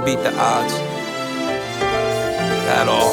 beat the odds. At all.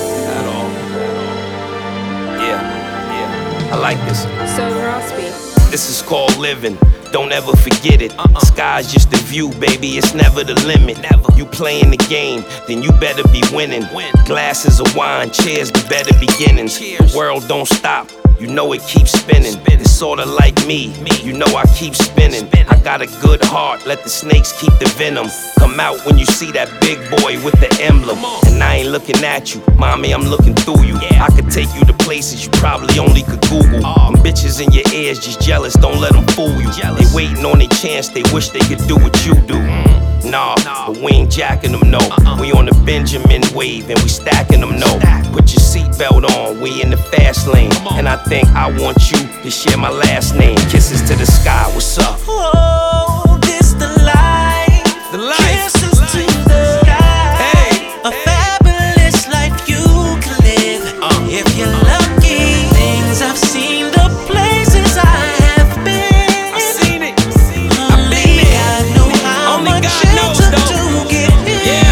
Yeah. I like this. So Rosby. This is called living. Don't ever forget it. Sky's just a view, baby. It's never the limit. You playing the game, then you better be winning. Glasses of wine, cheers to better beginnings. The world don't stop. You know it keeps spinning. It's sorta like me. You know I keep spinning. I got a good heart. Let the snakes keep the venom. Come out when you see that big boy with the emblem. And I ain't looking at you, mommy. I'm looking through you. I could take you to places you probably only could Google. Them bitches in your ears just jealous. Don't let them fool you. They waiting on their chance. They wish they could do what you do. Nah, but we ain't jacking them, no. We on the Benjamin wave and we stacking them, no. Put your seatbelt on, we in the fast lane. And I think I want you to share my last name. Kisses to the sky, what's up? Oh, this the life. The life. Kisses to the sky. Hey. A fabulous life you can live. If you're lucky, things I've seen, the places I have been. I seen it. Only God know how much it took to get here.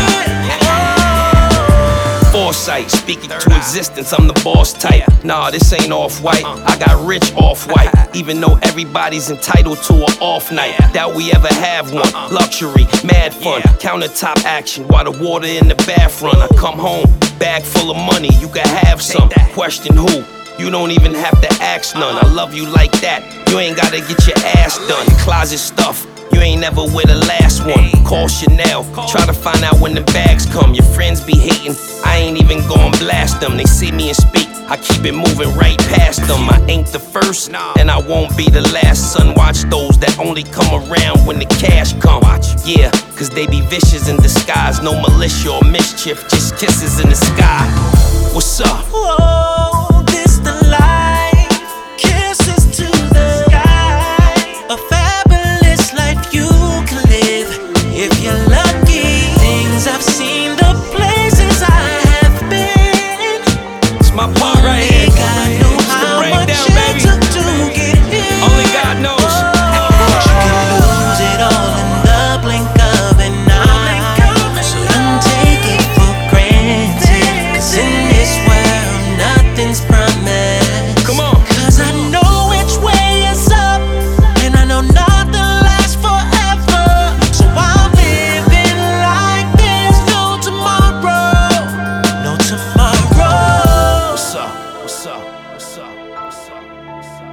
Foresight, speaking to existence, I'm the boss type. Nah, this ain't off-white, I got rich off-white. Even though everybody's entitled to an off night, doubt we ever have one. Luxury, mad fun, countertop action while the water in the bath run. I come home, bag full of money, you can have some. Question who? You don't even have to ask none. I love you like that, you ain't gotta get your ass done. Closet stuff, you ain't never with the last one. Call Chanel, try to find out when the bags come. Your friends be hating, I ain't even gon' blast them. They see me and speak, I keep it moving right past them. I ain't the first, and I won't be the last. Son, watch those that only come around when the cash come. Yeah, cause they be vicious in disguise. No militia or mischief, just kisses in the sky. What's up? Oh, this the life. Kisses to the sky. A fabulous life you can live. If you're lucky, things I've seen, the places I have been. It's my part right here. Only God knows how much it took to get here. Only God knows. But you can lose it all in the blink of an eye. So don't take it for granted. Cause in this world, nothing's promised. Come on. Cause I know which way is up, and I know nothing lasts forever. So I'm living like there's no tomorrow. No tomorrow. What's up? What's up? What's up? What's up? What's up?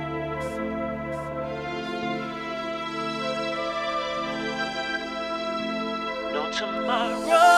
No tomorrow.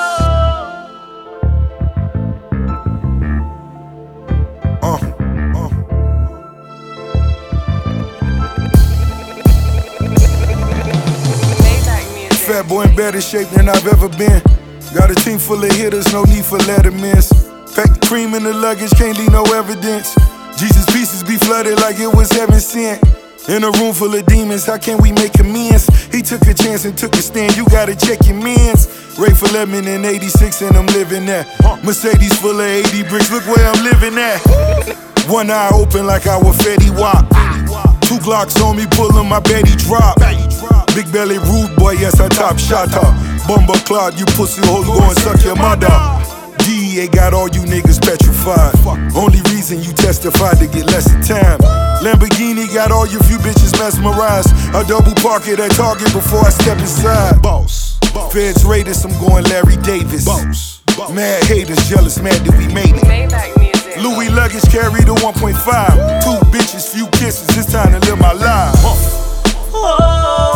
Fat boy in better shape than I've ever been. Got a team full of hitters, no need for lettermans. Pack the cream in the luggage, can't leave no evidence. Jesus' pieces be flooded like it was heaven sent. In a room full of demons, how can we make amends? He took a chance and took a stand, you gotta check your mans. Ray for lemon in 86 and I'm living that. Mercedes full of 80 bricks, look where I'm living at. One eye open like I was Fetty Wap. 2 Glocks on me, pullin' my Betty drop. Big belly rude boy, yes I top shotter. Bumba clot, you pussy hole, go and suck your mother. DEA got all you niggas petrified. Only reason you testified to get less of time. Lamborghini got all you few bitches mesmerized. I double park it at Target before I step inside. Boss. Feds raiders, I'm going Larry Davis. Boss. Mad haters, jealous, mad that we made it. Maybach music. Louis luggage carry the 1.5. 2 bitches, few kisses, it's time to live my life. Oh.